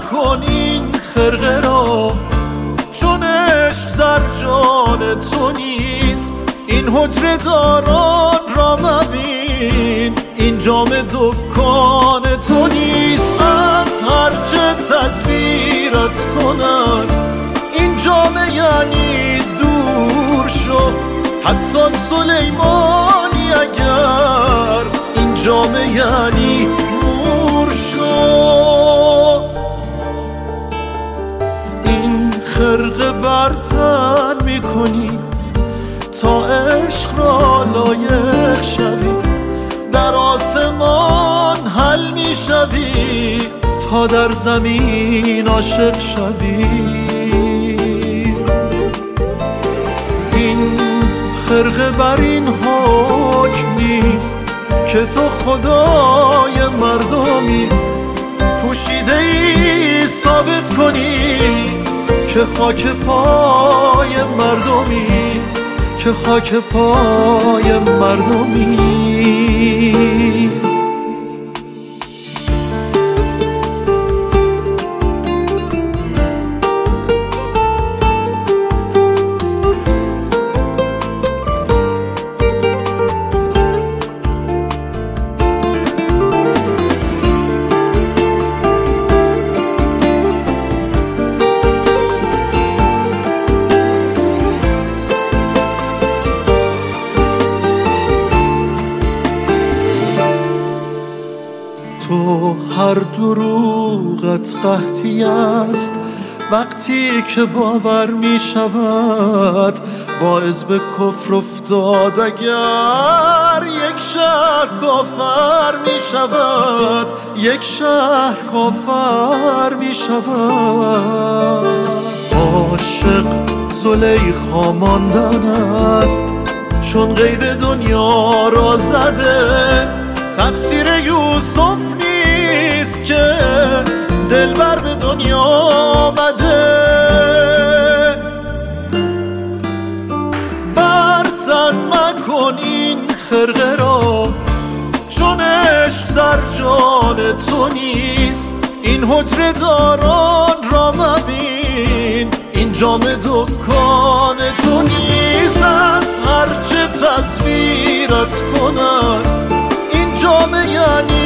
مکن این خرقه را، چون عشق در جان تو نیست. این حجره داران را مبین، این جام دکان تو نیست. از هرچه تصویرت کنن این جامه یعنی دور شو، حتی سلیمانی اگر این جامه یعنی نور شو. این خرقه بر تن میکنی تا عشق را لایق شوی، در آسمان حل میشوی تا در زمین عاشق شوی. این خرقه بر این حکم نیست که تو خدای مردمی، پوشیده ای ثابت کنی که خاک پای مردمی، که خاک پای مردمی. تو هر دروغت قحطی است وقتی که باور می شود، واعظ به کفر افتاد اگر یک شهر کافر می شود، یک شهر کافر می شود. عاشق زلیخا ماندن است چون قید دنیا را زده، تقصیر یوسف نیست که دلبر به دنیا آمده. بر تن مکن این خرقه را، چون عشق در جان تو نیست. این حجره داران را مبین، این جام دکان تو نیست. از هرچه تصویرت کنن این جامه یعنی